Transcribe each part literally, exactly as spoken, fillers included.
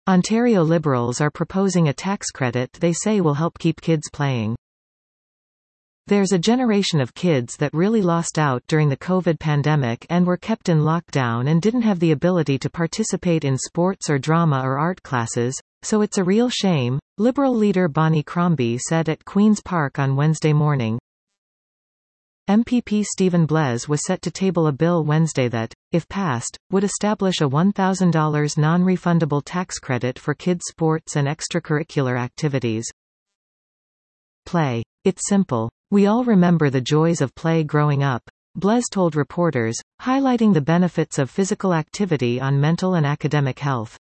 Ontario Liberals are proposing a tax credit they say will help keep kids playing. There's a generation of kids that really lost out during the COVID pandemic and were kept in lockdown and didn't have the ability to participate in sports or drama or art classes, so it's a real shame, Liberal leader Bonnie Crombie said at Queen's Park on Wednesday morning. M P P Stephen Blaise was set to table a bill Wednesday that, if passed, would establish a one thousand dollars non-refundable tax credit for kids' sports and extracurricular activities. Play. It's simple. We all remember the joys of play growing up, Blaise told reporters, highlighting the benefits of physical activity on mental and academic health.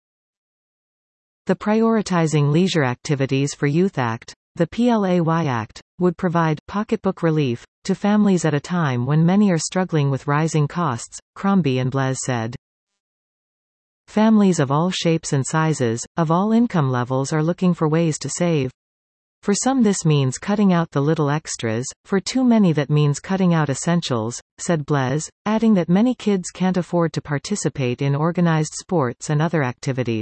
The Prioritizing Leisure Activities for Youth Act, the P L A Y Act, would provide pocketbook relief to families at a time when many are struggling with rising costs, Crombie and Blaise said. Families of all shapes and sizes, of all income levels are looking for ways to save. For some this means cutting out the little extras, for too many that means cutting out essentials, said Blaise, adding that many kids can't afford to participate in organized sports and other activities.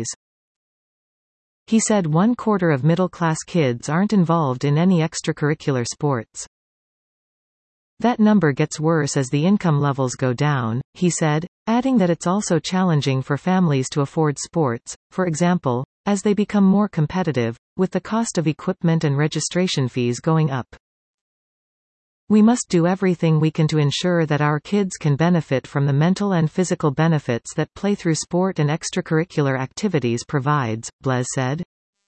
He said one quarter of middle-class kids aren't involved in any extracurricular sports. That number gets worse as the income levels go down, he said, adding that it's also challenging for families to afford sports, for example, as they become more competitive, with the cost of equipment and registration fees going up. We must do everything we can to ensure that our kids can benefit from the mental and physical benefits that play through sport and extracurricular activities provides, Blaise said.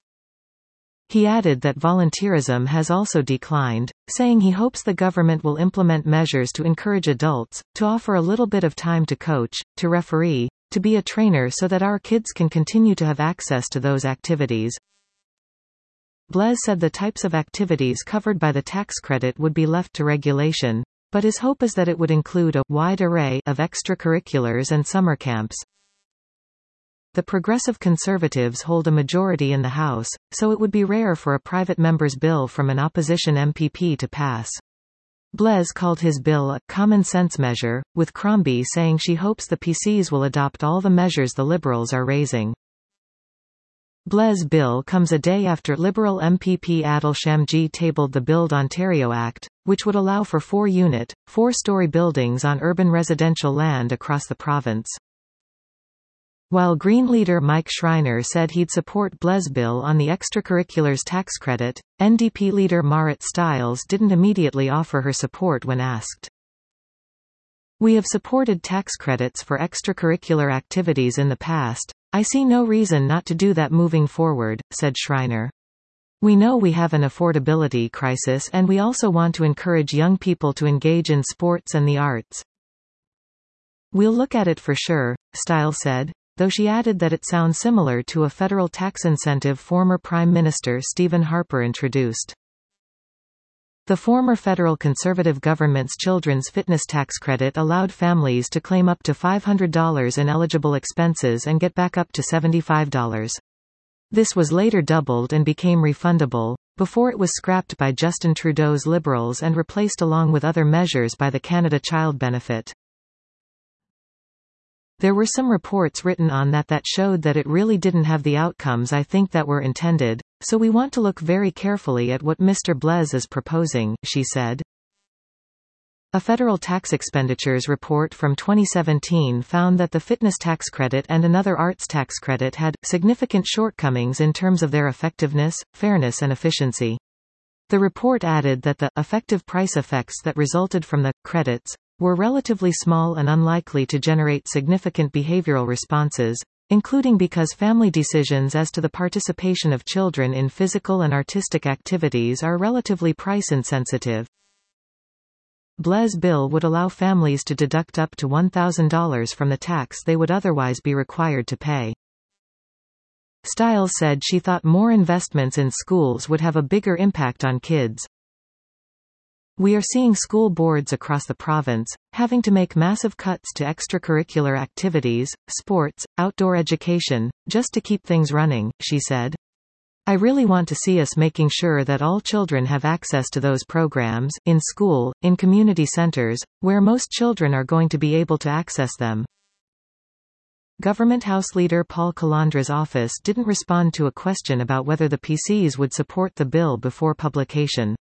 He added that volunteerism has also declined, saying he hopes the government will implement measures to encourage adults, to offer a little bit of time to coach, to referee, to be a trainer so that our kids can continue to have access to those activities. Blaise said the types of activities covered by the tax credit would be left to regulation, but his hope is that it would include a wide array of extracurriculars and summer camps. The Progressive Conservatives hold a majority in the House, so it would be rare for a private member's bill from an opposition M P P to pass. Blaise called his bill a common-sense measure, with Crombie saying she hopes the P Cs will adopt all the measures the Liberals are raising. Blaise's bill comes a day after Liberal M P P Adil Shamji tabled the Build Ontario Act, which would allow for four-unit, four-story buildings on urban residential land across the province. While Green leader Mike Schreiner said he'd support Blaise's bill on the extracurriculars tax credit, N D P leader Marit Stiles didn't immediately offer her support when asked. We have supported tax credits for extracurricular activities in the past. I see no reason not to do that moving forward, said Schreiner. We know we have an affordability crisis and we also want to encourage young people to engage in sports and the arts. We'll look at it for sure, Stiles said, though she added that it sounds similar to a federal tax incentive former Prime Minister Stephen Harper introduced. The former federal Conservative government's children's fitness tax credit allowed families to claim up to five hundred dollars in eligible expenses and get back up to seventy-five dollars. This was later doubled and became refundable, before it was scrapped by Justin Trudeau's Liberals and replaced along with other measures by the Canada Child Benefit. There were some reports written on that that showed that it really didn't have the outcomes I think that were intended, so we want to look very carefully at what Mister Blaise is proposing, she said. A federal tax expenditures report from twenty seventeen found that the fitness tax credit and another arts tax credit had significant shortcomings in terms of their effectiveness, fairness and efficiency. The report added that the effective price effects that resulted from the credits were relatively small and unlikely to generate significant behavioral responses, including because family decisions as to the participation of children in physical and artistic activities are relatively price-insensitive. Blaise's bill would allow families to deduct up to one thousand dollars from the tax they would otherwise be required to pay. Stiles said she thought more investments in schools would have a bigger impact on kids. We are seeing school boards across the province having to make massive cuts to extracurricular activities, sports, outdoor education, just to keep things running, she said. I really want to see us making sure that all children have access to those programs, in school, in community centers, where most children are going to be able to access them. Government House Leader Paul Calandra's office didn't respond to a question about whether the P Cs would support the bill before publication.